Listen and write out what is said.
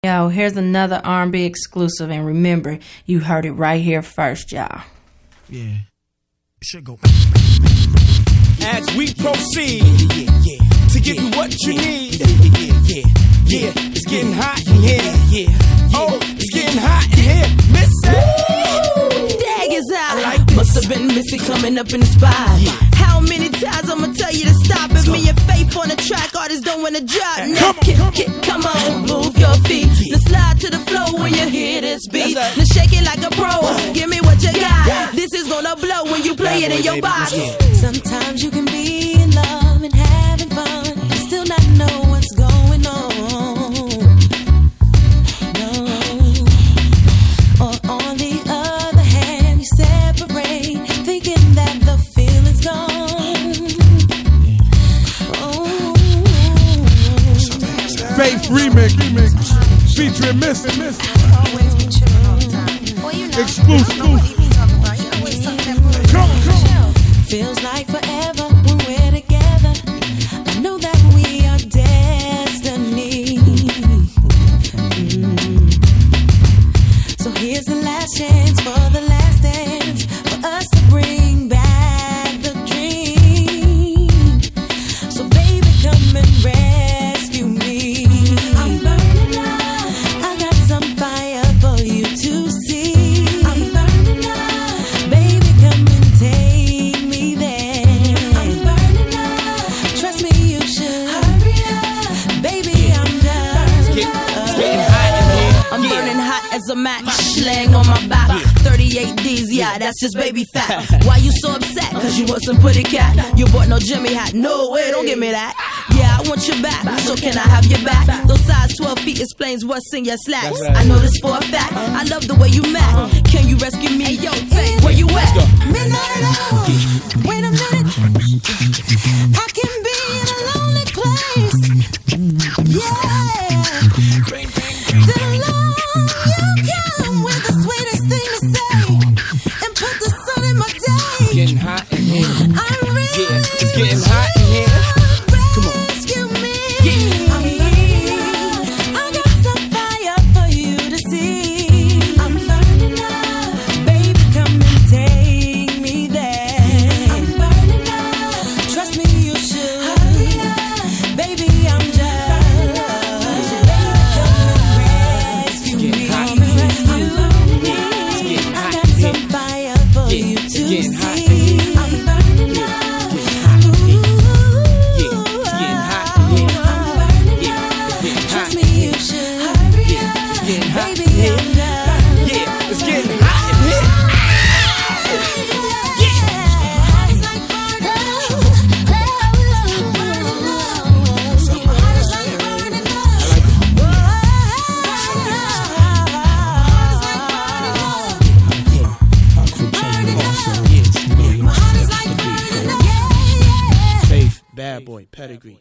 Yo, here's another R&B exclusive, and remember, you heard it right here first, y'all. Yeah, it should go. As we proceed to give you what you need. It's getting hot in here. Oh, it's getting hot in here, Missy. Dag is out. Must have been Missy coming up in the spot. How many times I'ma tell you to stop? If me and Faith on the track, artists don't wanna drop. Come on, move your feet. Now slide to the floor when you hear this beat. Now shake it like a pro. Give me what you got. This is gonna blow when you play it in your box. Sometimes you can be in love and having fun and still not know what's going on. No. Or on the other hand, you separate, thinking that the feeling's gone. Oh. Faith remix featuring Missy. Exclusive. Feels like forever when we're together. I know that we are destiny. So here's the last chance for the last dance, for us to bring back the dream. So baby, come and rescue me. I'm burning up. I got some fire for you to see. I'm burning up. Baby, come and take me there. I'm burning up. Trust me, you should. Hurry up. Baby, I'm done. It's getting hot in here. I'm burning hot as a match, laying on my back. 38 D's, yeah, that's just baby fat. Why you so upset? Cause you want some pretty cat. You bought no Jimmy hat. No way, don't give me that. Yeah, I want your back, so can I have your back? Those size 12 feet explains what's in your slacks. I know this for a fact. I love the way you mac. Can you rescue me? Hey, yo, where you at? Midnight hour. Wait a minute. I can be in a lonely place. Yeah. Then along you come with the sweetest thing to say and put the sun in my day. It's getting hot in here. I'm really It's getting hot in here. Come on. rescue me. I'm burning. I got some fire for you to see. I'm burning up. Baby, come and take me there. I'm burning up. Trust me, you should. Hurry up. Baby, I'm just. So baby, come and rescue me. Hot. I'm burning It's getting I hot got in here. some fire for you to getting hot in see. here. I'm burning up. It's getting hot in here. I'm burning It's getting hot Trust in me, here. you should. Hurry up. It's getting hot Baby, in here. I'm done. Yeah, it's getting hot in here. It's like Faith, bad boy, pedigree.